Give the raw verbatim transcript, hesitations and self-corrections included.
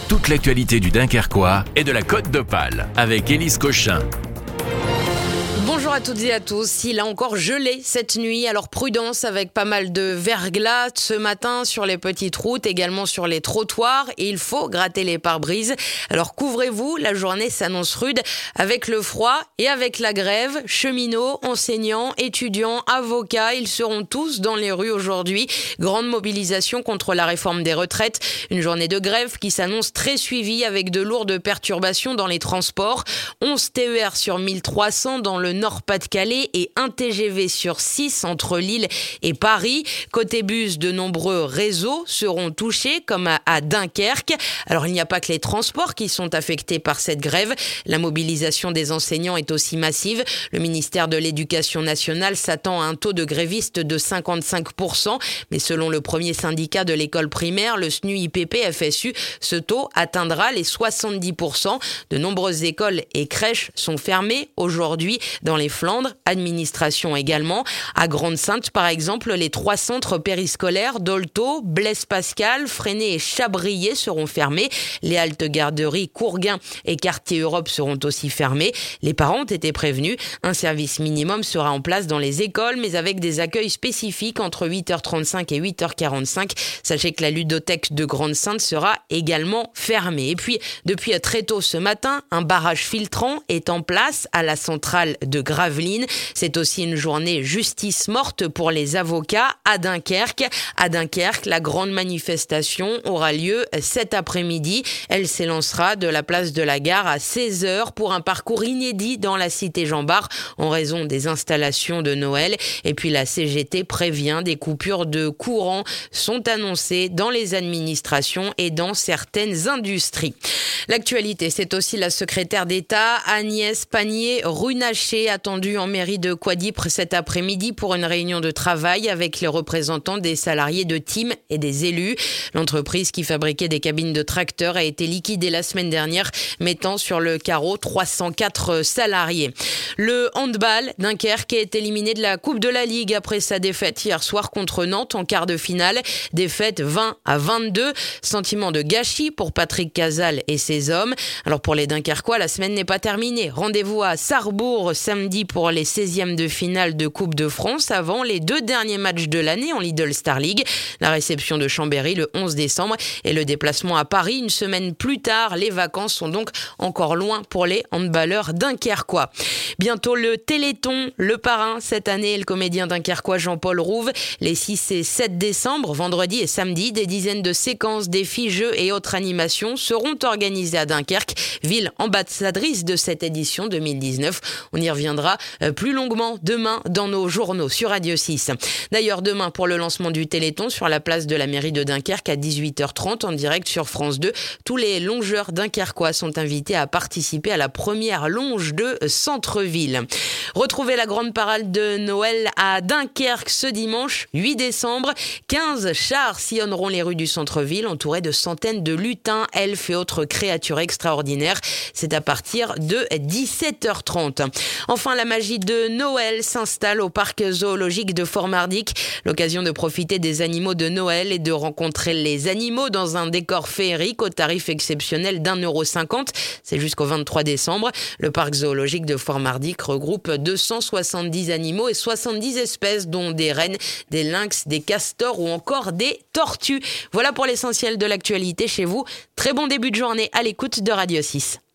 toute l'actualité du Dunkerquois et de la Côte d'Opale avec Élise Cochin. Bonjour à toutes et à tous. Il a encore gelé cette nuit, alors prudence avec pas mal de verglas ce matin sur les petites routes, également sur les trottoirs, et il faut gratter les pare-brises. Alors couvrez-vous, la journée s'annonce rude avec le froid et avec la grève. Cheminots, enseignants, étudiants, avocats, ils seront tous dans les rues aujourd'hui. Grande mobilisation contre la réforme des retraites. Une journée de grève qui s'annonce très suivie avec de lourdes perturbations dans les transports. onze T E R sur mille trois cents dans le Nord-Pas-de-Calais et un T G V sur six entre Lille et Paris. Côté bus, de nombreux réseaux seront touchés, comme à, à Dunkerque. Alors, il n'y a pas que les transports qui sont affectés par cette grève. La mobilisation des enseignants est aussi massive. Le ministère de l'Éducation nationale s'attend à un taux de grévistes de cinquante-cinq pour cent. Mais selon le premier syndicat de l'école primaire, le S N U I P P F S U, ce taux atteindra les soixante-dix pour cent. De nombreuses écoles et crèches sont fermées aujourd'hui dans les Flandres, administration également. À Grande-Synthe, par exemple, les trois centres périscolaires d'Olto, Blaise-Pascal, Fresnay et Chabrier seront fermés. Les haltes garderies Courguin et Quartier Europe seront aussi fermés. Les parents ont été prévenus. Un service minimum sera en place dans les écoles, mais avec des accueils spécifiques entre huit heures trente-cinq et huit heures quarante-cinq. Sachez que la ludothèque de Grande-Synthe sera également fermée. Et puis, depuis très tôt ce matin, un barrage filtrant est en place à la centrale de Gravelines. C'est aussi une journée justice morte pour les avocats à Dunkerque. À Dunkerque, la grande manifestation aura lieu cet après-midi. Elle s'élancera de la place de la Gare à seize heures pour un parcours inédit dans la cité Jean-Bart en raison des installations de Noël. Et puis la C G T prévient des coupures de courant sont annoncées dans les administrations et dans certaines industries. L'actualité, c'est aussi la secrétaire d'État Agnès Pannier-Runacher, attendue en mairie de Coidipre cet après-midi pour une réunion de travail avec les représentants des salariés de Team et des élus. L'entreprise qui fabriquait des cabines de tracteurs a été liquidée la semaine dernière, mettant sur le carreau trois cent quatre salariés. Le handball, Dunkerque est éliminé de la Coupe de la Ligue après sa défaite hier soir contre Nantes en quart de finale. Défaite vingt à vingt-deux. Sentiment de gâchis pour Patrick Casal et ses hommes. Alors pour les Dunkerquois, la semaine n'est pas terminée. Rendez-vous à Sarrebourg samedi pour les seizièmes de finale de Coupe de France avant les deux derniers matchs de l'année en Lidl Star League. La réception de Chambéry le onze décembre et le déplacement à Paris une semaine plus tard. Les vacances sont donc encore loin pour les handballeurs dunkerquois. Bientôt le Téléthon, le parrain cette année, le comédien dunkerquois Jean-Paul Rouve. Les six et sept décembre, vendredi et samedi, des dizaines de séquences, défis, jeux et autres animations seront organisées à Dunkerque, ville ambassadrice de cette édition deux mille dix-neuf. On y reviendra plus longuement demain dans nos journaux sur Radio six. D'ailleurs, demain, pour le lancement du Téléthon sur la place de la mairie de Dunkerque à dix-huit heures trente en direct sur France deux, tous les longeurs dunkerquois sont invités à participer à la première longe de centre-ville. Retrouvez la grande parade de Noël à Dunkerque ce dimanche huit décembre. quinze chars sillonneront les rues du centre-ville entourés de centaines de lutins, elfes et autres créatures extraordinaires. C'est à partir de dix-sept heures trente. Enfin, la magie de Noël s'installe au parc zoologique de Fort-Mardic. L'occasion de profiter des animaux de Noël et de rencontrer les animaux dans un décor féerique au tarif exceptionnel d'un euro cinquante. C'est jusqu'au vingt-trois décembre. Le parc zoologique de Fort-Mardic regroupe deux cent soixante-dix animaux et soixante-dix espèces, dont des rennes, des lynx, des castors ou encore des tortues. Voilà pour l'essentiel de l'actualité chez vous. Très bon début de journée à l'écoute de Radio six.